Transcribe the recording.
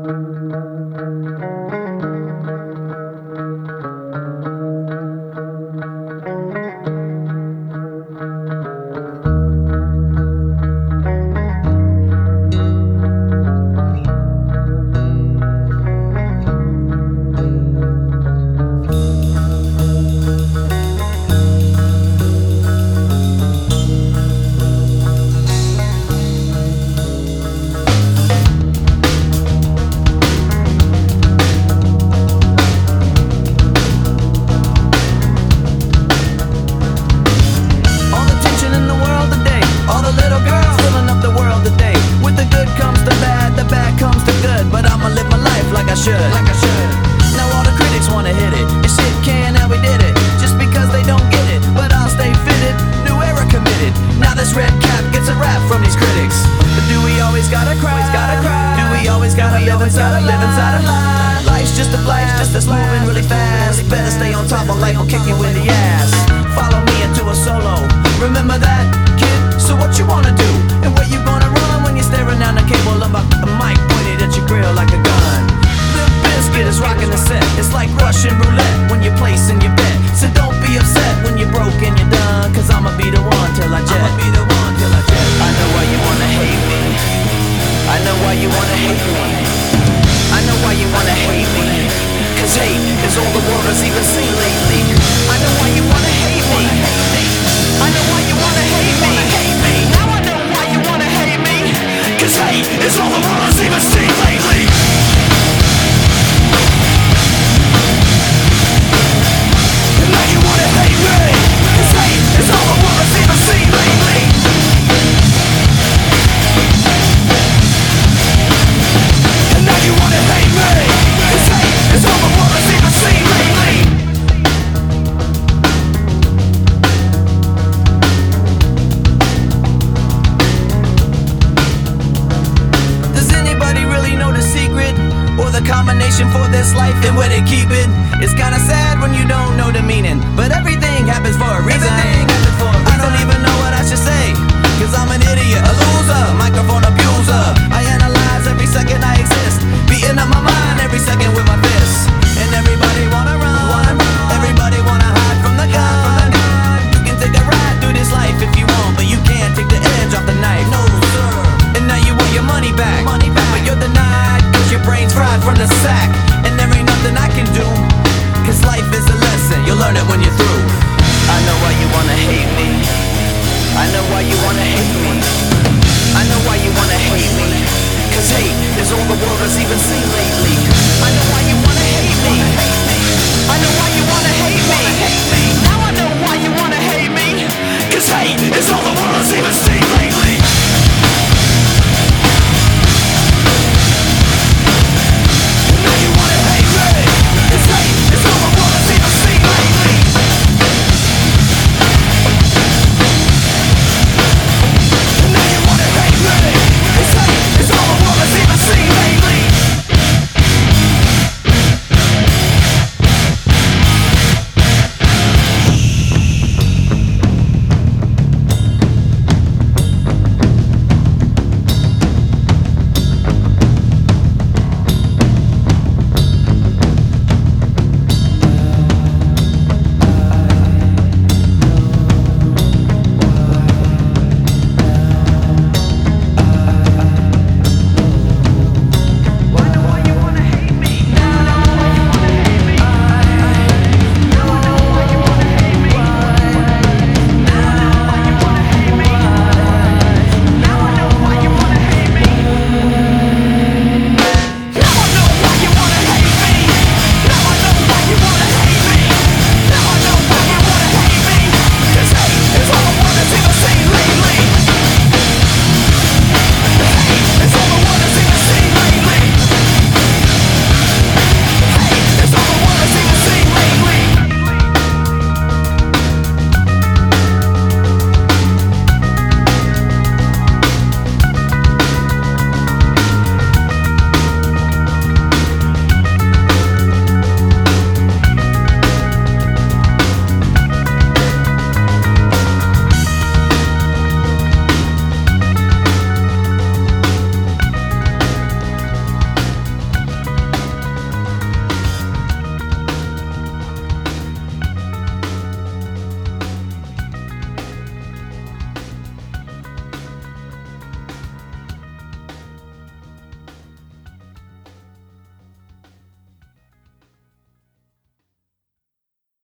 Like I should. Now all the critics wanna hit it. This shit can and we did it. Just because they don't get it, but I'll stay fitted. New era committed. Now this red cap gets a rap from these critics. But do we always gotta cry? Do we always gotta live inside a lie? Life's just a flash, just that's moving really fast. Better stay on top or life will kick you in the ass. Follow me into a solo. Remember that, kid? So what you wanna do? And where you gonna run when you're staring down the cable of the mic pointed at your grill like a gun? Biscuit is rocking the set. It's like Russian roulette when you're placing your bet. So don't be upset when you're broke and you're done, cause I'ma be the one till I jet. I know why you wanna hate me. I know why you wanna hate me. I know why you wanna hate me. Cause hate is all the world has even seen lately. I know why you wanna hate me. I know why you wanna hate me. Now I know why you wanna hate me. Cause hate is all the world has even seen lately. Combination for this life and where they keep it. It's kinda sad when you don't know the meaning, but everything happens for a reason. I don't even know what I should say, cause I'm an idiot, a loser, microphone abuser. I analyze every second I exist, beating up my mind every second with my fists. And everybody wanna run, everybody wanna hide from the gun. You can take a ride through this life if you want, but you can't take the edge off the knife. No sir. And now you want your money back, but you're denied cause your brain's fried from the sack. And there ain't nothing I can do, cause life is a lesson, you'll learn it when you're through.